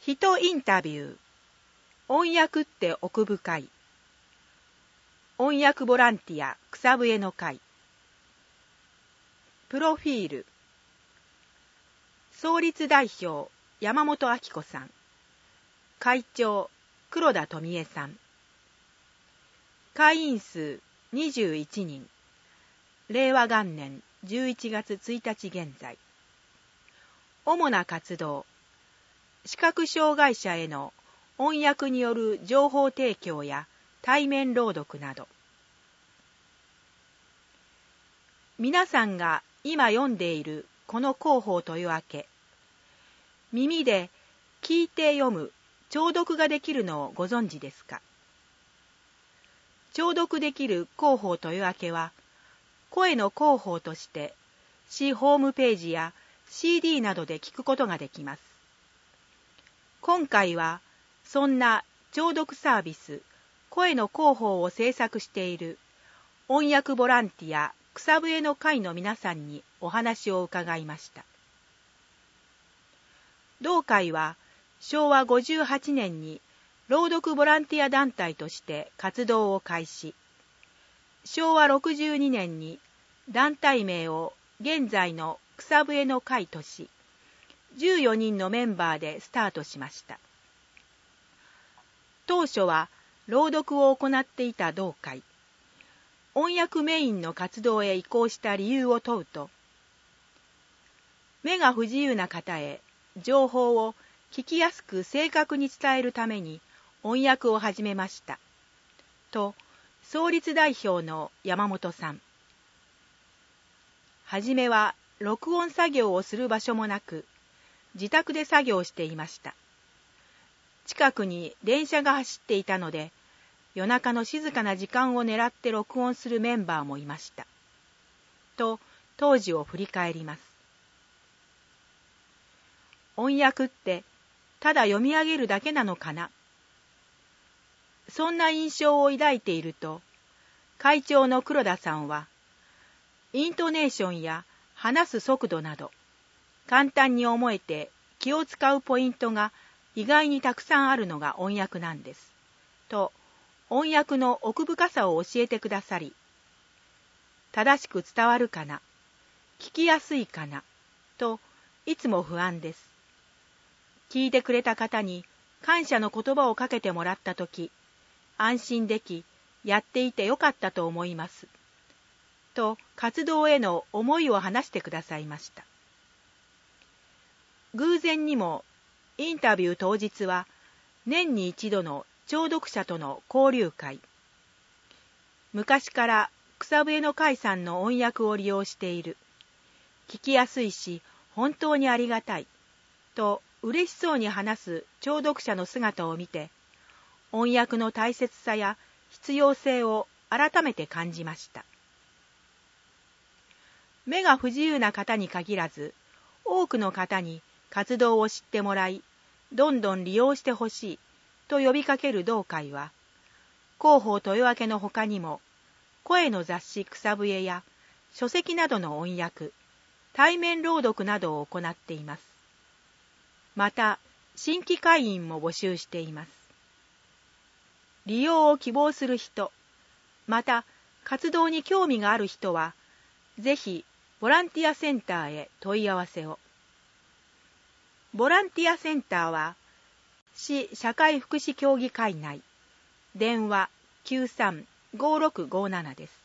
人インタビュー。音訳って奥深い。音訳ボランティア草笛の会。プロフィール。創立代表山本明子さん。会長黒田富江さん。会員数21人。令和元年11月1日現在。主な活動。視覚障害者への音訳による情報提供や対面朗読など。皆さんが今読んでいるこの広報というわけ、耳で聞いて読む聴読ができるのをご存知ですか？聴読できる広報というわけは、声の広報として市ホームページや CD などで聞くことができます。今回はそんな聴読サービス声の広報を制作している音訳ボランティア草笛の会の皆さんにお話を伺いました。同会は昭和58年に朗読ボランティア団体として活動を開始。昭和62年に団体名を現在の草笛の会とし、14人のメンバーでスタートしました。当初は朗読を行っていた同会。音訳メインの活動へ移行した理由を問うと、目が不自由な方へ情報を聞きやすく正確に伝えるために音訳を始めました。と、創立代表の山本さん。はじめは録音作業をする場所もなく、自宅で作業していました。近くに電車が走っていたので、夜中の静かな時間を狙って録音するメンバーもいました。と、当時を振り返ります。音訳ってただ読み上げるだけなのかな。そんな印象を抱いていると、会長の黒田さんは、イントネーションや話す速度など、簡単に思えて気を使うポイントが意外にたくさんあるのが音訳なんです。と、音訳の奥深さを教えてくださり、正しく伝わるかな、聞きやすいかな、といつも不安です。聞いてくれた方に感謝の言葉をかけてもらったとき、安心でき、やっていてよかったと思います。と、活動への思いを話してくださいました。偶然にも、インタビュー当日は、年に一度の聴読者との交流会。昔から草笛の会さんの音訳を利用している。聞きやすいし、本当にありがたい。と、嬉しそうに話す聴読者の姿を見て、音訳の大切さや必要性を改めて感じました。目が不自由な方に限らず、多くの方に活動を知ってもらい、どんどん利用してほしいと呼びかける同会は、広報豊明の他にも、声の雑誌草笛や書籍などの音訳、対面朗読などを行っています。また、新規会員も募集しています。利用を希望する人、また活動に興味がある人は、ぜひボランティアセンターへ問い合わせを。ボランティアセンターは、市社会福祉協議会内、電話935657です。